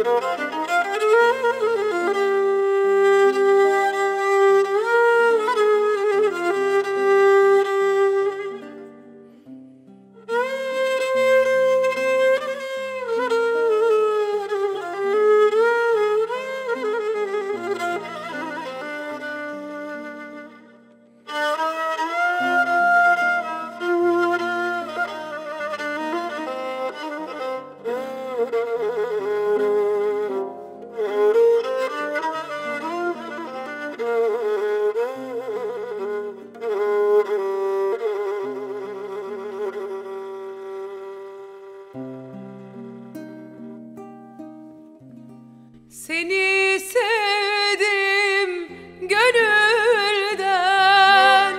Seni sevdim gönülden,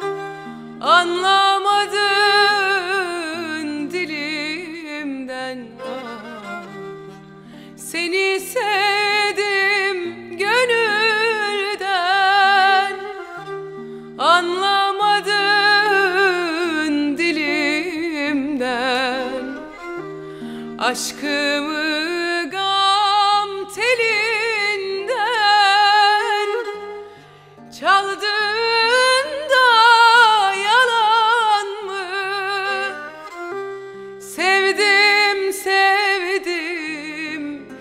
anlamadın dilimden. Seni sevdim gönülden, anlamadın dilimden. Aşkımı telinden çaldığında yalan mı? Sevdim, sevdim,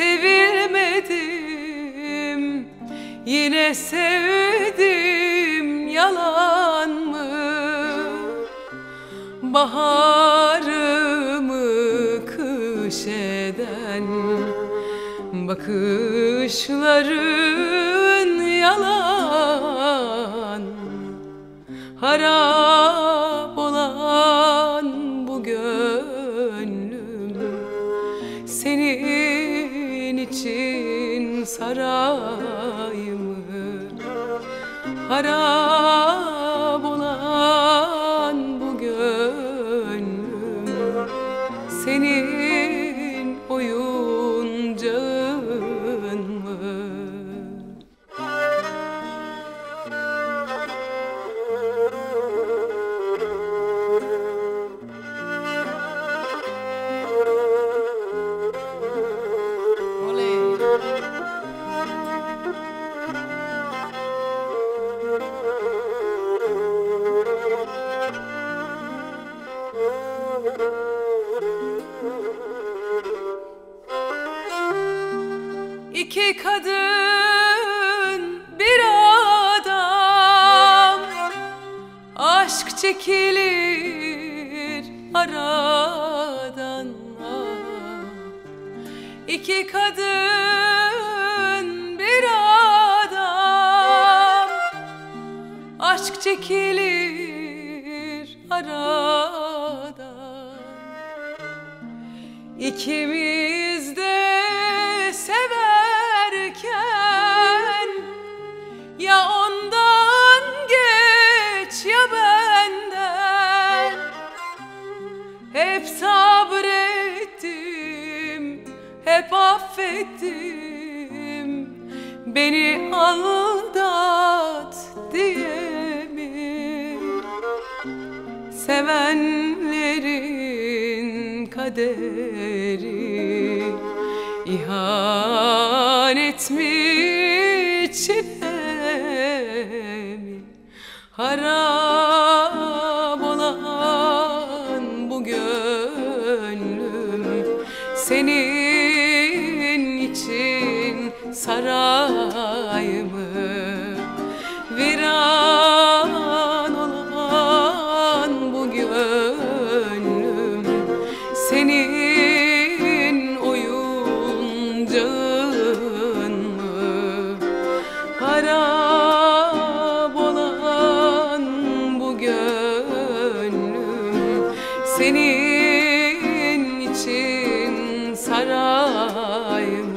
sevilmedim. Yine sevdim, yalan mı? Baharımı kış eden bakışların yalan, harap olan bu gönlüm senin için sarayımı. Harap olan bu gönlüm senin oyuncağın mı? İki kadın bir adam, aşk çekilir aradan. İki kadın bir adam, aşk çekilir aradan. İkimiz de severken, ya ondan geç ya benden. Hep sabrettim, hep affettim, beni aldat diye mi? Sevenlerin kaderi İhanet mi, çile mi? Harap olan bu gönlüm senin için sarayımı. Viran olan bu gönlüm senin oyuncağın mı? Harap olan bu gönlüm senin için sarayım.